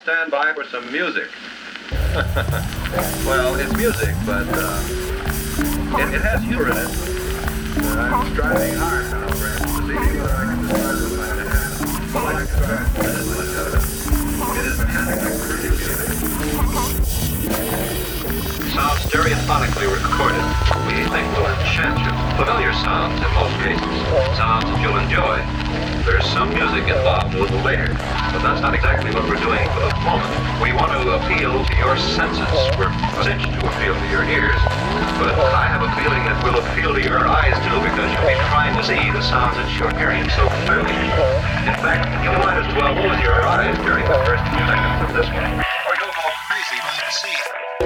stand by for some music. Well, it's music, but it has humor in it. I'm striving hard now, friends, to see whether I can describe what I'm going to have. Well, I describe much of it. It is mechanically pretty music. Sounds stereophonically recorded, we think will enchant you. Familiar sounds in most cases. Sounds that you'll enjoy. There's some music involved a little later, but that's not exactly what we're doing for the moment. We want to appeal to your senses. We're cinched to appeal to your ears, but I have a feeling that we'll appeal to your eyes too, because you'll be trying to see the sounds that you're hearing so clearly. In fact, you might as well close your eyes during the first few seconds of this one, or you'll go crazy by the scene.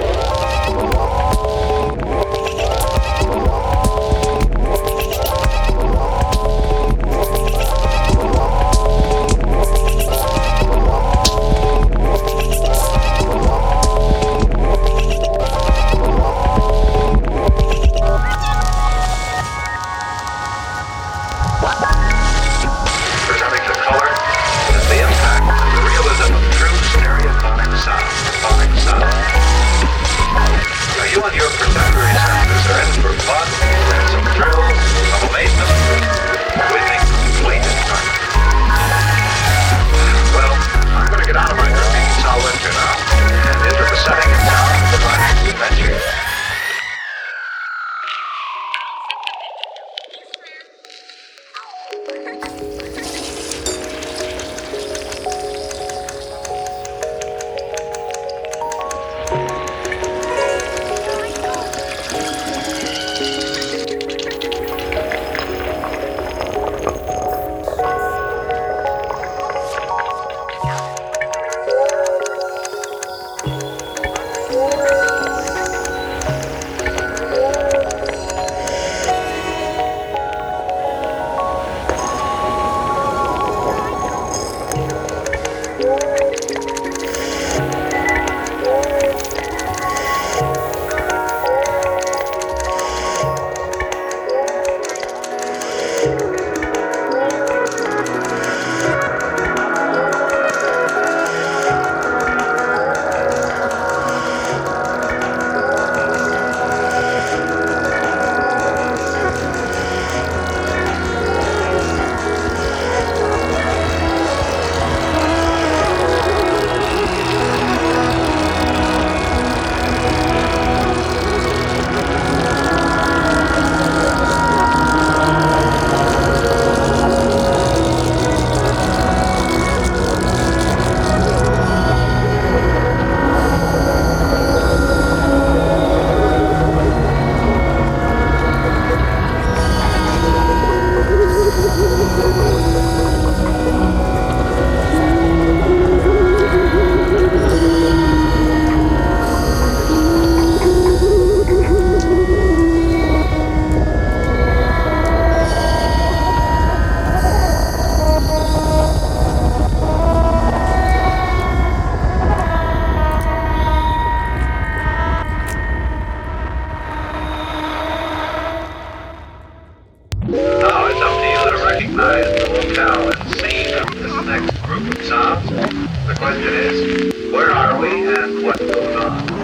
The question is, where are we and what goes on?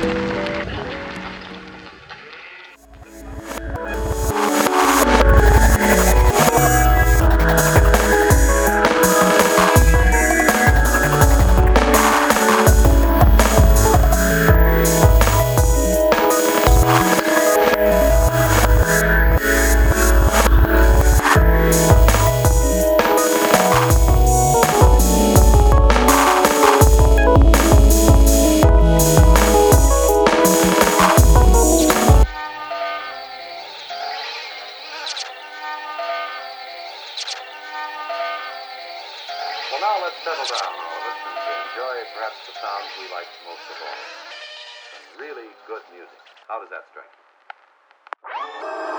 Well, now let's settle down, all of us, and enjoy perhaps the sounds we like most of all. Some really good music. How does that strike you?